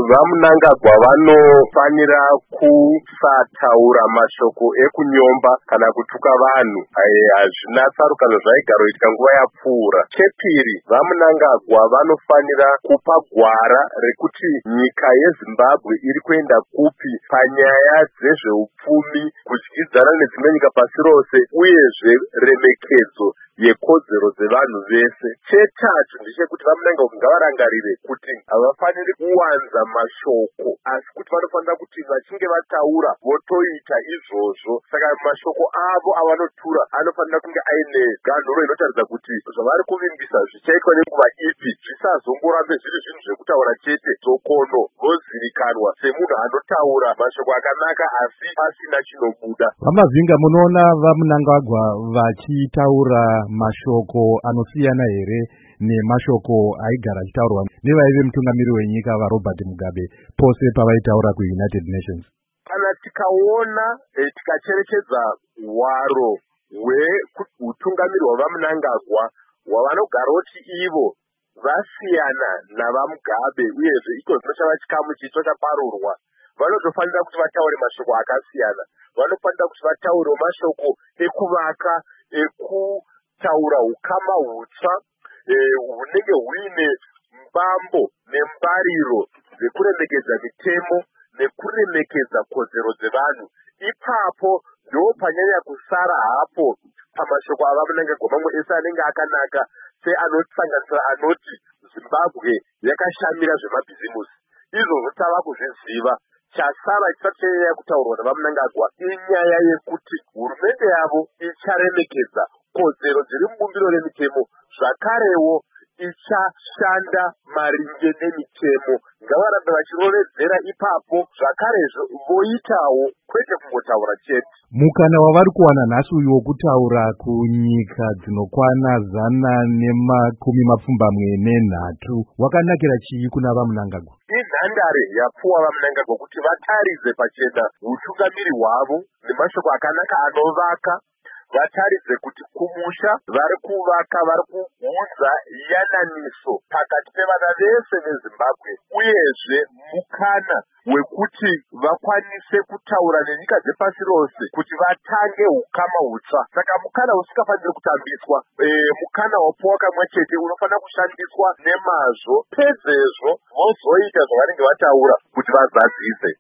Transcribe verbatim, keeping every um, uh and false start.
vaMnangagwa vanofanira kusataura mashoko ekunyomba kana kutuka vanhu. Hazvina tsarukano zvaigaro itika nguva yapfuura. Chepiri, vaMnangagwa vanofanira kupa gwara rekuti nyika yeZimbabwe iri kuenda kupi panyaya dzezveupfumi, kudyidzana nedzimwe nyika pasi rose, uyezve remekedzo yekodzero dzevanhu vese. Chetatu ndechekuti vaMnangagwa ngavarangarire kuti havafaniri kuwanza mashoko, asi kuti vanofanira kuti vachinge vataura votoita izvozvo. Saka mashoko avo avanotura anofanira kunge aine ganhuro inotaridza kuti zvavari kuvimbisa zvichaitwa nenguva ipi, zvisazongorambe zviri zvinhu zvekutaura chete dzokono vozivikanwa semunhu anotaura mashoko akanaka asi pasina chinobuda. Vamazinga, munoona vaMnangagwa vachitaura mashoko anosiyana here nemashoko aigara achitaurwa nevaive mutungamiri wenyika vaRobert Mugabe pose pavaitaura kuUnited Nations? Kana tikaona e, tikacherechedza hwaro hweutungamiri hwavaMnangagwa hwavanogara ivo vasiyana navaMugabe, uyezve iko zvinoshava chikamu chitsva chaparurwa, vanotofanira kuti vataure mashoko akasiyana. Vanofanira kuti vataure mashoko ekuvaka, ekutaura hukama hutsva hunenge huine mbambo nembariro dzekuremekedza mitemo nekuremekedza kodzero dzevanhu. Ipapo ndo panyanya kusara hapo pamashoko avaMnangagwa mamwe ese anenge akanaka, seanosanganisira anoti Zimbabwe yakashamira zvemabhizimusi. Izvozvo tava kuzviziva. Chasara chisati chanyanya kutaurwa navaMnangagwa inyaya yekuti hurumende yavo icharemekedza kodzero dziri mubumbiro remitemo, zvakarewo ichashanda maringe nemitemo. Ngavarambe vachirovedzera ipapo, zvakarezvo voitawo, kwete kungotaura chete. Mukana wavari kuwana nhasi uyu wokutaura kunyika dzinokwana zana nemakumi mapfumbamwe nenhatu wakanakira chii kuna vaMnangagwa? Inhandare yapuwa vaMnangagwa kuti vataridze pachena utungamiri hwavo nemashoko akanaka anovaka. Vataridze kuti kumusha vari kuvaka, vari kuunza yananiso pakati pevana vese veZimbabwe, uyezve mukana wekuti vakwanise kutaura nenyika dzepasi rose kuti vatange hukama hutsva. Saka mukana usikafaniri kutambiswa. E, mukana wapuwa kamwe chete unofanira kushandiswa nemazvo, pedzezvo vozoita zvavanenge vataura kuti vazadzise.